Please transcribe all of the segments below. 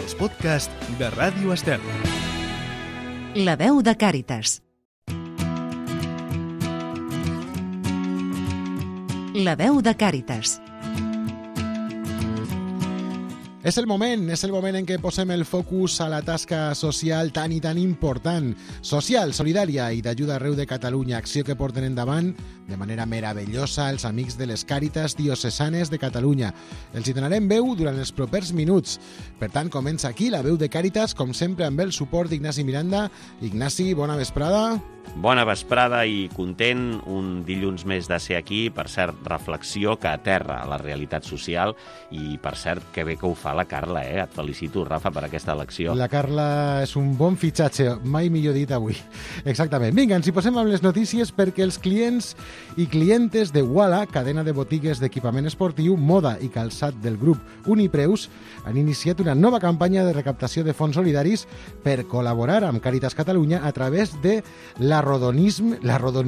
els podcasts de Ràdio Estel. La veu de Càritas. La veu de Càritas. És el moment en què posem el focus a la tasca social tan i tan important, social, solidària i d'ajuda arreu de Catalunya, acció que porten endavant de manera meravellosa els amics de les Càritas Diocesanes de Catalunya. Els hi donarem veu durant els propers minuts. Per tant, comença aquí la veu de Càritas, com sempre amb el suport d'Ignasi Miranda. Ignasi, bona vesprada. Bona vesprada i content, un dilluns més de ser aquí, per cert, reflexió que aterra la realitat social i, per cert, que bé que ho fa la Carla, Et felicito, Rafa, per aquesta elecció. La Carla és un bon fitxatge, mai millor dit avui. Exactament. Vinga, ens hi posem amb les notícies perquè els clients i clientes de Wala, cadena de botigues d'equipament esportiu, moda i calçat del grup Unipreus, han iniciat una nova campanya de recaptació de fons solidaris per col·laborar amb Càritas Catalunya a través de l'arrodoniment,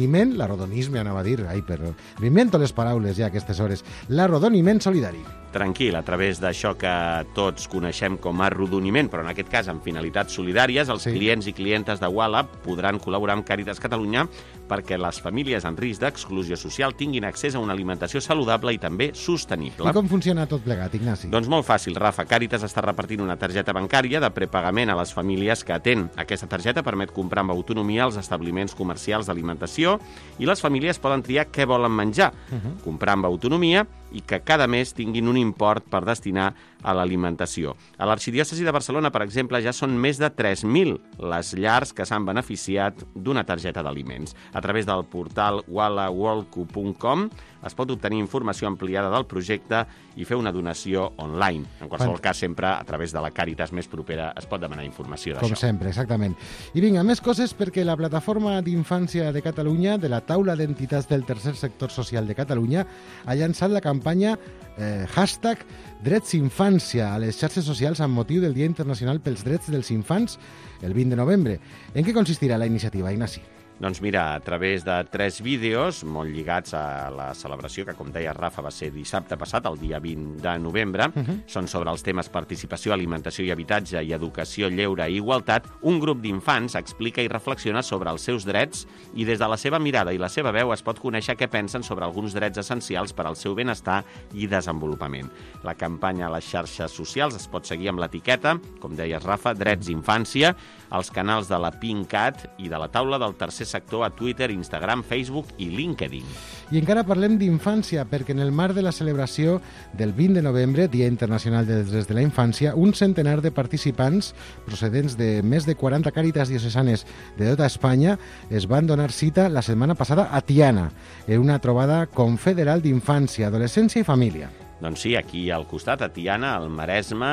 anava a dir, m'invento les paraules ja a aquestes hores, l'arrodoniment solidari. Tranquil, a través d'això que tots coneixem com a arrodoniment, però en aquest cas amb finalitats solidàries, els clients i clientes de Wala podran col·laborar amb Càritas Catalunya perquè les famílies en risc d'exclusió social tinguin accés a una alimentació saludable i també sostenible. I com funciona tot plegat, Ignasi? Doncs molt fàcil, Rafa. Càritas està repartint una targeta bancària de prepagament a les famílies que atén. Aquesta targeta permet comprar amb autonomia als establiments comercials d'alimentació i les famílies poden triar què volen menjar, comprar amb autonomia i que cada mes tinguin un import per destinar a l'alimentació. A l'Arxidiòcesi de Barcelona, per exemple, ja són més de 3.000 les llars que s'han beneficiat d'una targeta d'aliments. A través del portal walaworldco.com es pot obtenir informació ampliada del projecte i fer una donació online. En qualsevol cas, sempre a través de la Càritas més propera es pot demanar informació d'això. Com sempre, exactament. I vinga, més coses perquè la Plataforma d'Infància de Catalunya, de la Taula d'Entitats del Tercer Sector Social de Catalunya, ha llançat la campanya hashtag Drets Infància a les xarxes socials amb motiu del Dia Internacional pels Drets dels Infants el 20 de novembre. En què consistirà la iniciativa, Ignasi? Doncs mira, a través de 3 vídeos molt lligats a la celebració, que com deia Rafa va ser dissabte passat, el dia 20 de novembre, són sobre els temes participació, alimentació i habitatge i educació, lleure i igualtat, un grup d'infants explica i reflexiona sobre els seus drets i des de la seva mirada i la seva veu es pot conèixer què pensen sobre alguns drets essencials per al seu benestar i desenvolupament. La campanya a les xarxes socials es pot seguir amb l'etiqueta, com deies Rafa, Drets Infància, als canals de la PINCAT i de la Taula del Tercer Sector a Twitter, Instagram, Facebook i LinkedIn. I encara parlem d'infància, perquè en el marc de la celebració del 20 de novembre, Dia Internacional dels Drets de la Infància, un centenar de participants procedents de més de 40 càritas diocesanes de tota Espanya es van donar cita la setmana passada a Tiana, en una trobada confederal d'infància, adolescència i família. Doncs sí, aquí al costat, a Tiana, al Maresme,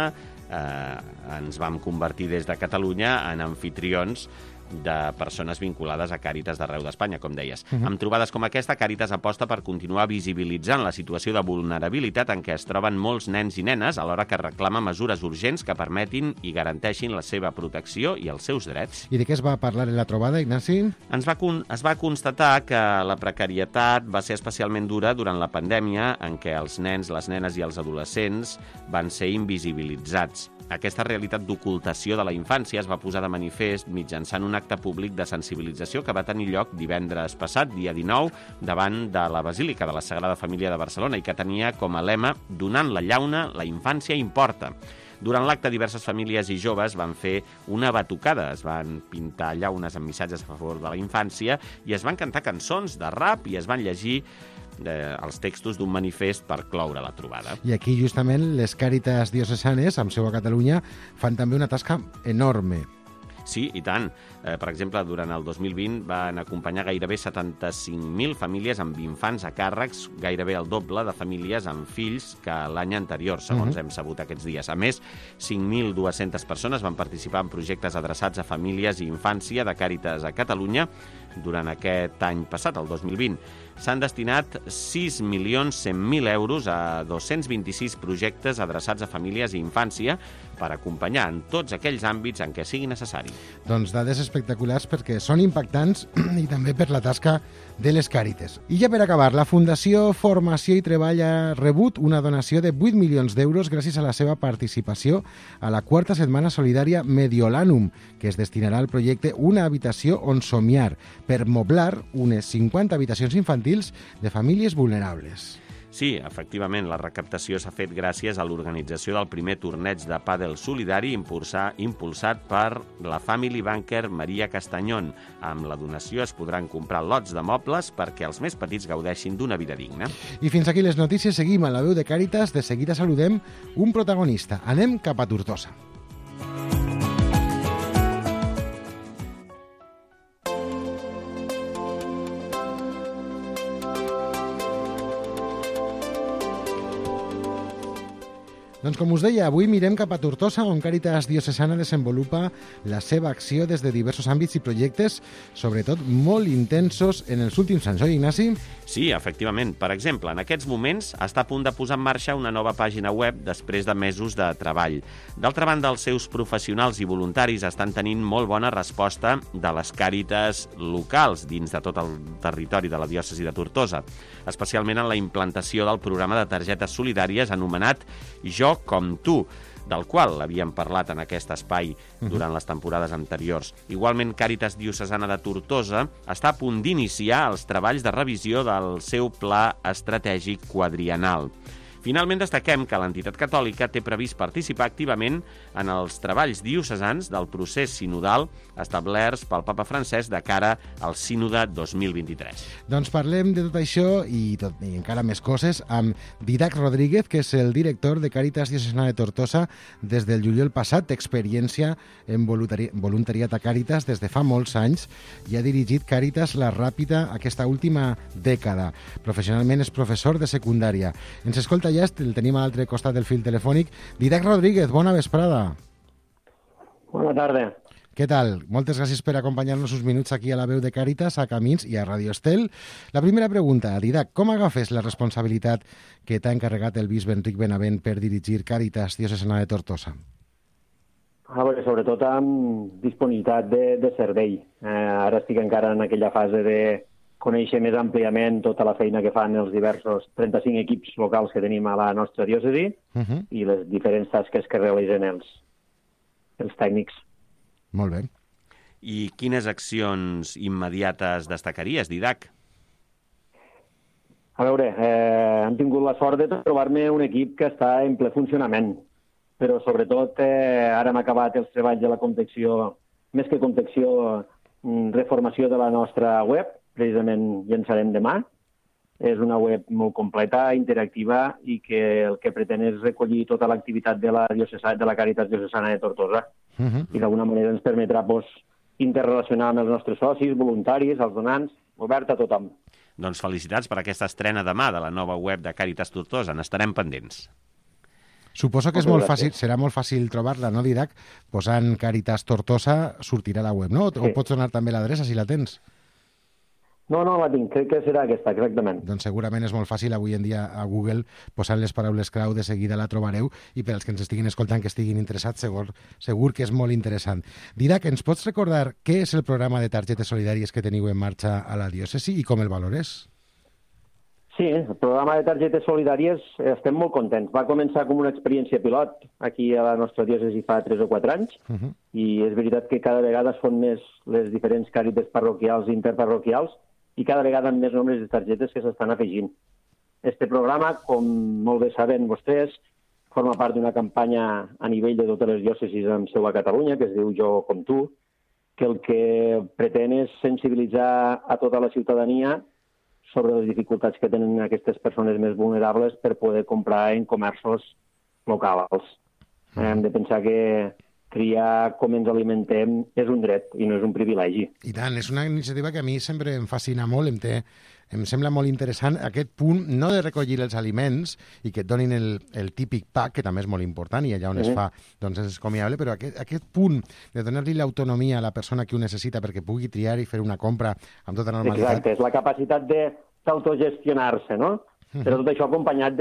ens vam convertir des de Catalunya en amfitrions de persones vinculades a Càritas d'arreu d'Espanya, com deies. Amb trobades com aquesta, Càritas aposta per continuar visibilitzant la situació de vulnerabilitat en què es troben molts nens i nenes, alhora que reclama mesures urgents que permetin i garanteixin la seva protecció i els seus drets. I de què es va parlar en la trobada, Ignasi? Es va constatar que la precarietat va ser especialment dura durant la pandèmia, en què els nens, les nenes i els adolescents van ser invisibilitzats. Aquesta realitat d'ocultació de la infància es va posar de manifest mitjançant un acte públic de sensibilització que va tenir lloc divendres passat, dia 19, davant de la Basílica de la Sagrada Família de Barcelona i que tenia com a lema «Donant la llauna, la infància importa». Durant l'acte, diverses famílies i joves van fer una batucada, es van pintar llaunes amb missatges a favor de la infància i es van cantar cançons de rap i es van llegir els textos d'un manifest per cloure la trobada. I aquí, justament, les Càritas diocesanes, amb seu a Catalunya, fan també una tasca enorme. Sí, i tant. Per exemple, durant el 2020 van acompanyar gairebé 75.000 famílies amb infants a càrrecs, gairebé el doble de famílies amb fills que l'any anterior, segons hem sabut aquests dies. A més, 5.200 persones van participar en projectes adreçats a famílies i infància de Càritas a Catalunya, durant aquest any passat, el 2020. S'han destinat 6.100.000 euros a 226 projectes adreçats a famílies i infància per acompanyar en tots aquells àmbits en què sigui necessari. Doncs dades espectaculars perquè són impactants i també per la tasca de les Càritas. I ja per acabar, la Fundació Formació i Treball ha rebut una donació de 8 milions d'euros gràcies a la seva participació a la 4ª setmana solidària Mediolanum, que es destinarà al projecte Una habitació on somiar, per moblar unes 50 habitacions infantils de famílies vulnerables. Sí, efectivament, la recaptació s'ha fet gràcies a l'organització del primer torneig de pàdel solidari impulsat per la Family Banker Maria Castañón. Amb la donació es podran comprar lots de mobles perquè els més petits gaudeixin d'una vida digna. I fins aquí les notícies. Seguim a la veu de Càritas. De seguida saludem un protagonista. Anem cap a Tortosa. Doncs com us deia, avui mirem cap a Tortosa, on Càritas Diocesana desenvolupa la seva acció des de diversos àmbits i projectes, sobretot molt intensos en els últims anys, oi, Ignasi? Sí, efectivament. Per exemple, en aquests moments està a punt de posar en marxa una nova pàgina web després de mesos de treball. D'altra banda, els seus professionals i voluntaris estan tenint molt bona resposta de les Càritas locals dins de tot el territori de la diòcesi de Tortosa, especialment en la implantació del programa de targetes solidàries anomenat Jo com tu, del qual havíem parlat en aquest espai durant les temporades anteriors. Igualment, Càritas Diocesana de Tortosa està a punt d'iniciar els treballs de revisió del seu pla estratègic quadriennal. Finalment, destaquem que l'entitat catòlica té previst participar activament en els treballs diocesans del procés sinodal establerts pel papa Francesc de cara al sínode 2023. Doncs parlem de tot això i encara més coses amb Didac Rodríguez, que és el director de Càritas Diocesana de Tortosa des del juliol passat, d'experiència en voluntariat a Càritas des de fa molts anys i ha dirigit Càritas La Ràpida aquesta última dècada. Professionalment és professor de secundària. Ens escolta ja, el tenim a l'altre costat del fil telefònic. Didac Rodríguez, bona vesprada. Bona tarda. Què tal? Moltes gràcies per acompanyar-nos uns minuts aquí a la veu de Càritas, a Camins i a Radio Estel. La primera pregunta, Didac, com agafes la responsabilitat que t'ha encarregat el bisbe Enric Benavent per dirigir Càritas Diocesana de Tortosa? Sobretot amb disponibilitat de servei. Ara estic encara en aquella fase de conèixer més àmpliament tota la feina que fan els diversos 35 equips locals que tenim a la nostra diòcesi i les diferents tasques que realitzen els tècnics. Molt bé. I quines accions immediates destacaries, Didac? A veure, hem tingut la sort de trobar-me un equip que està en ple funcionament, però sobretot ara hem acabat els treballs de la confecció, més que confecció, reformació de la nostra web, precisament llançarem demà. És una web molt completa, interactiva i que el que pretén és recollir tota l'activitat de la Càritas Diocesana de Tortosa i d'alguna manera ens permetrà interrelacionar amb els nostres socis, voluntaris, els donants, obert a tothom. Doncs felicitats per aquesta estrena demà de la nova web de Càritas Tortosa. N'estarem pendents. Suposo que és molt fàcil, serà molt fàcil trobar-la, no, Didac? Posant Càritas Tortosa sortirà la web, no? O pots donar també l'adreça, si la tens? No, la tinc. Crec que serà aquesta, exactament. Doncs segurament és molt fàcil avui en dia a Google posant les paraules clau, de seguida la trobareu, i per als que ens estiguin escoltant, que estiguin interessats, segur que és molt interessant. Didac, ens pots recordar què és el programa de targetes solidàries que teniu en marxa a la diòcesi i com el valores? Sí, el programa de targetes solidàries estem molt contents. Va començar com una experiència pilot aquí a la nostra diòcesi fa 3 o 4 anys i és veritat que cada vegada són més les diferents càritas parroquials i interparroquials i cada vegada amb més nombres de targetes que s'estan afegint. Este programa, com molt bé saben vostès, forma part d'una campanya a nivell de totes les diòcesis amb seu a Catalunya, que es diu Jo com tu, que el que pretén és sensibilitzar a tota la ciutadania sobre les dificultats que tenen aquestes persones més vulnerables per poder comprar en comerços locals. Hem de pensar que triar com ens alimentem és un dret i no és un privilegi. I tant, és una iniciativa que a mi sempre em fascina molt, em sembla molt interessant aquest punt, no de recollir els aliments i que et donin el típic pack, que també és molt important i allà on es fa doncs és escomiable, però aquest punt de donar-li l'autonomia a la persona que ho necessita perquè pugui triar i fer una compra amb tota normalitat. Exacte, és la capacitat d'autogestionar-se, no? Però tot això acompanyat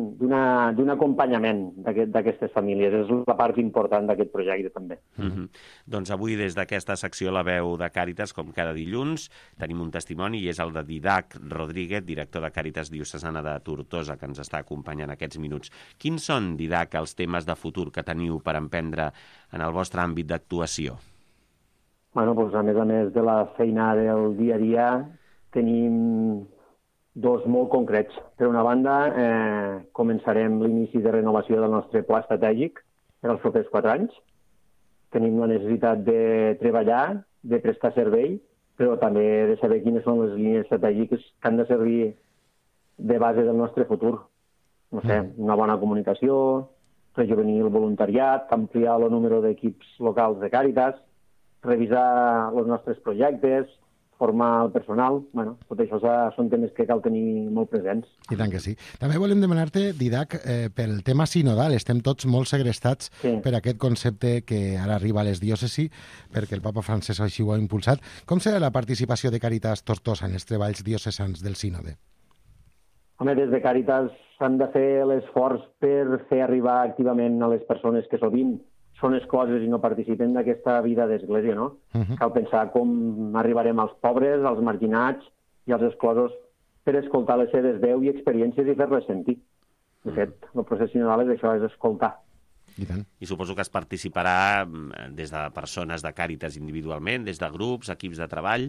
d'un acompanyament d'aquestes famílies. És la part important d'aquest projecte, també. Doncs avui, des d'aquesta secció La Veu de Càritas, com cada dilluns, tenim un testimoni i és el de Didac Rodríguez, director de Càritas Diocesana de Tortosa, que ens està acompanyant aquests minuts. Quins són, Didac, els temes de futur que teniu per emprendre en el vostre àmbit d'actuació? Bueno, doncs, a més de la feina del dia a dia, tenim dos molt concrets. Per una banda, començarem l'inici de renovació del nostre pla estratègic per als propers 4 anys. Tenim la necessitat de treballar, de prestar servei, però també de saber quines són les línies estratègiques que han de servir de base del nostre futur. No sé, una bona comunicació, rejuvenir el voluntariat, ampliar el número d'equips locals de Càritas, revisar els nostres projectes, formar el personal. Bueno, tot això són temes que cal tenir molt presents. I tant que sí. També volem demanar-te, Didac, pel tema sinodal. Estem tots molt segrestats per aquest concepte que ara arriba a les diòcesis, perquè el papa Francesc així ho ha impulsat. Com serà la participació de Càritas Tortosa en els treballs diocesans del sínode? Home, des de Càritas s'han de fer l'esforç per fer arribar activament a les persones que sovint són excloses i no participen d'aquesta vida d'església, no? Cal pensar com arribarem als pobres, als marginats i als exclosos per escoltar les seves veus i experiències i fer-les sentir. De fet, el procés sinodal és això, és escoltar. I suposo que es participarà des de persones de Càritas individualment, des de grups, equips de treball?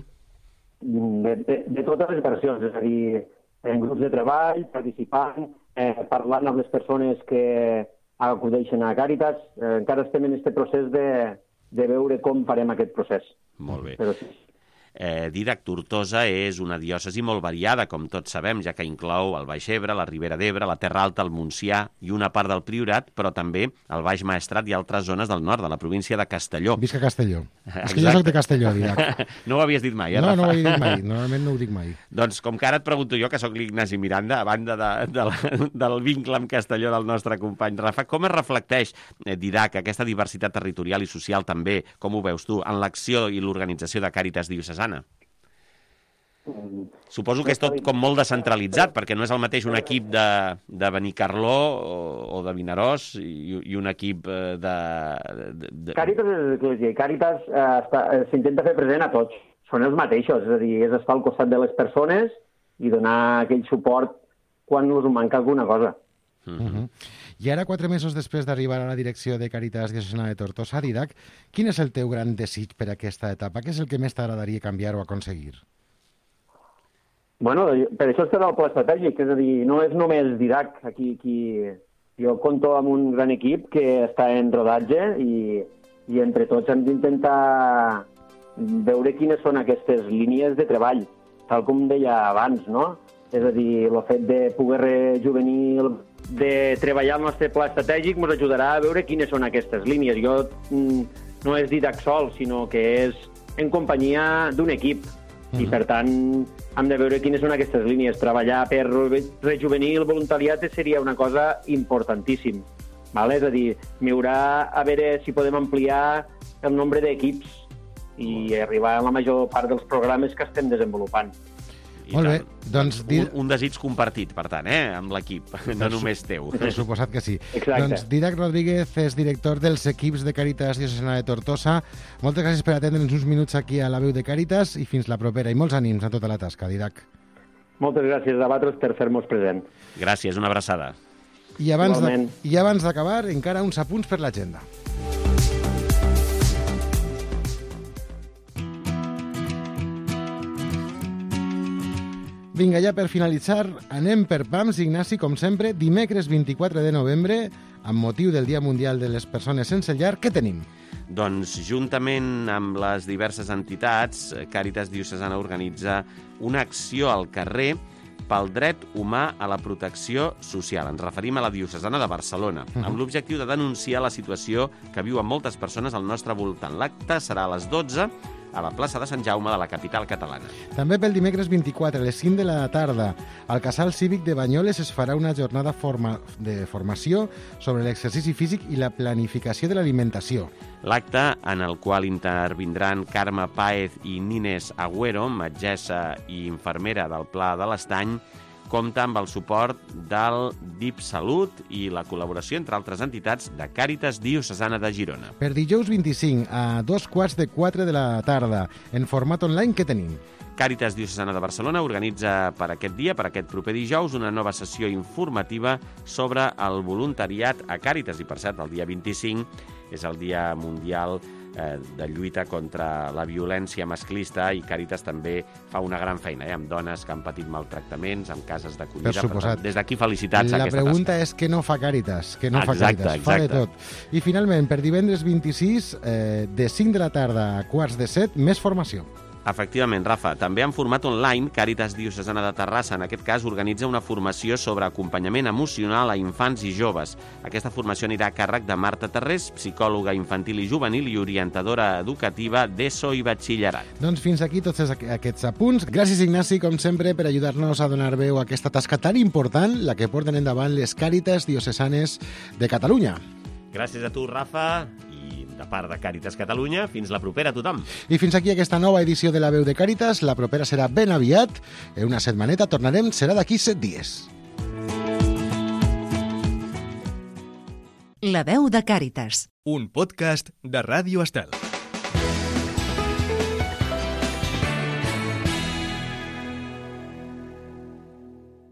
De totes les versions, és a dir, en grups de treball, participant, parlant amb les persones que acudeixen a Càritas. Encara estem en aquest procés de veure com farem aquest procés. Molt bé. Però sí. Didac, Tortosa és una diòcesi molt variada, com tots sabem, ja que inclou el Baix Ebre, la Ribera d'Ebre, la Terra Alta, el Montsià i una part del Priorat, però també el Baix Maestrat i altres zones del nord, de la província de Castelló. Visca Castelló. És que jo soc de Castelló, Didac. No ho havies dit mai, No, no ho he dit mai. Normalment no ho dic mai. Doncs com que ara et pregunto jo, que sóc l'Ignasi Miranda, a banda del vincle amb Castelló del nostre company Rafa, com es reflecteix, Didac, aquesta diversitat territorial i social també, com ho veus tu, en l'acció i l'organització de Càritas Diocesana? Suposo que és tot com molt descentralitzat, perquè no és el mateix un equip de Benicarló o de Vinaròs i un equip de... Càritas és l'església i Càritas s'intenta fer present a tots. Són els mateixos, és a dir, és estar al costat de les persones i donar aquell suport quan us manca alguna cosa. I ara, 4 mesos després d'arribar a la direcció de Càritas Diocesana de Tortosa, Didac, quin és el teu gran desig per aquesta etapa? Què és el que més t'agradaria canviar o aconseguir? Bueno, per això estarà el pla estratègic, és a dir, no és només Didac. Aquí jo compto amb un gran equip que està en rodatge i entre tots hem d'intentar veure quines són aquestes línies de treball, tal com deia abans, no? És a dir, el fet de poder rejuvenir, de treballar el nostre pla estratègic ens ajudarà a veure quines són aquestes línies. Jo no és Didac sol, sinó que és en companyia d'un equip. I, per tant, hem de veure quines són aquestes línies. Treballar per rejuvenir el voluntariat seria una cosa importantíssim. És a dir, m'haurà a veure si podem ampliar el nombre d'equips i arribar a la major part dels programes que estem desenvolupant. Molt bé, doncs... Un desig compartit, per tant, amb l'equip, no només teu. Per suposat que sí. Exacte. Doncs Didac Rodríguez és director dels equips de Càritas Diocesana de Tortosa. Moltes gràcies per atendre'ns uns minuts aquí a la Veu de Càritas i fins la propera. I molts ànims a tota la tasca, Didac. Moltes gràcies a vosaltres per fer-nos present. Gràcies, una abraçada. I abans d'acabar, encara uns apunts per l'agenda. Vinga, ja per finalitzar, anem per pams, Ignasi, com sempre, dimecres 24 de novembre, amb motiu del Dia Mundial de les Persones Sense Llar, què tenim? Doncs, juntament amb les diverses entitats, Càritas Diocesana organitza una acció al carrer pel dret humà a la protecció social. Ens referim a la diocesana de Barcelona, amb l'objectiu de denunciar la situació que viuen moltes persones al nostre voltant. L'acte serà a les 12 a la plaça de Sant Jaume de la capital catalana. També pel dimecres 24, a les 5 de la tarda, al Casal Cívic de Banyoles es farà una jornada de formació sobre l'exercici físic i la planificació de l'alimentació. L'acte, en el qual intervindran Carme Páez i Nines Agüero, metgessa i infermera del Pla de l'Estany, compta amb el suport del DIP Salut i la col·laboració, entre altres entitats, de Càritas Diocesana de Girona. Per dijous 25, a 3:15 de la tarda, en format online, què tenim? Càritas Diocesana de Barcelona organitza per aquest dia, per aquest proper dijous, una nova sessió informativa sobre el voluntariat a Càritas. I, per cert, el dia 25 és el Dia Mundial de lluita contra la violència masclista i Càritas també fa una gran feina amb dones que han patit maltractaments, amb cases d'acollida. Per suposat. Des d'aquí felicitats a aquesta tasca. La pregunta és què no fa Càritas, què no fa Exacte, Càritas, fa de exacte. tot. I finalment, per divendres 26, de 5 de la tarda a 6:45, més formació. Efectivament, Rafa. També en format online, Càritas Diocesana de Terrassa, en aquest cas, organitza una formació sobre acompanyament emocional a infants i joves. Aquesta formació anirà a càrrec de Marta Tarrés, psicòloga infantil i juvenil i orientadora educativa d'ESO i batxillerat. Doncs fins aquí tots aquests apunts. Gràcies, Ignasi, com sempre, per ajudar-nos a donar veu a aquesta tasca tan important, la que porten endavant les Càritas Diocesanes de Catalunya. Gràcies a tu, Rafa, i de part de Càritas Catalunya, fins la propera a tothom. I fins aquí aquesta nova edició de La Veu de Càritas. La propera serà ben aviat. En una setmaneta tornarem, serà d'aquí 7 dies. La Veu de Càritas. Un podcast de Ràdio Estel.